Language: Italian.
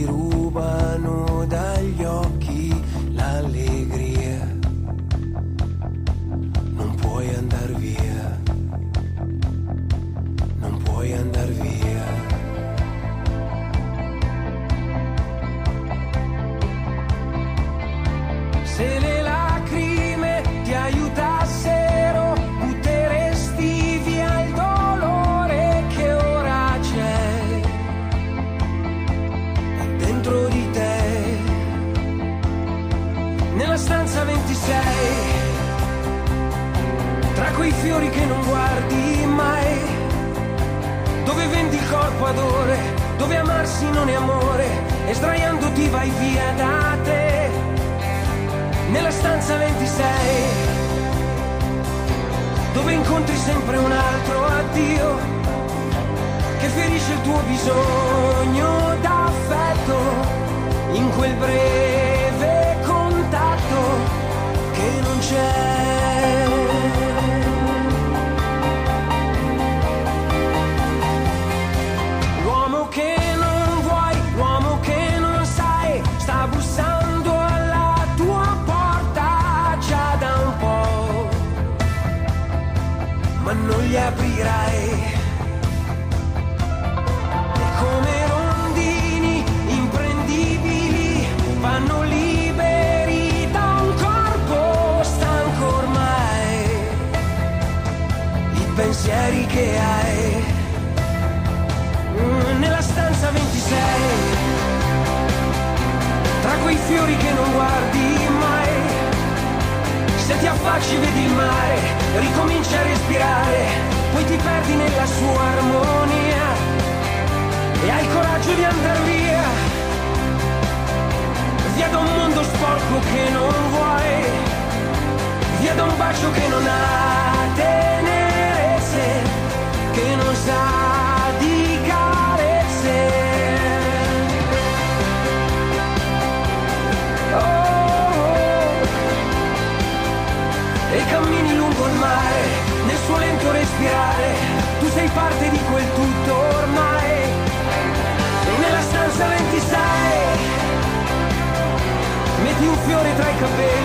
ti rubano dagli occhi l'allegria. Non puoi andar via, non puoi andar via. Se le lacrime ti aiutassero, butteresti via il dolore che ora c'è dentro di te. Nella stanza 26, tra quei fiori che non guardi mai, dove vendi il corpo ad ore, dove amarsi non è amore, e sdraiandoti vai via da te. Nella stanza 26, dove incontri sempre un altro addio che ferisce il tuo bisogno d'affetto, in quel breve contatto che non c'è. L'uomo che non vuoi, l'uomo che non sai, sta bussando alla tua porta già da un po', ma non gli aprirai. E come rondini imprendibili vanno liberi da un corpo stanco ormai, i pensieri che hai. Nella stanza 26, tra quei fiori che non guardi mai, se ti affacci vedi il mare, ricominci a respirare, poi ti perdi nella sua armonia e hai il coraggio di andar via, via da un mondo sporco che non vuoi, via da un bacio che non ha tenerezze, che non sa di carezze. E cammini lungo il mare, nel suo lento respirare, tu sei parte di quel tutto ormai. E nella stanza 26, metti un fiore tra i capelli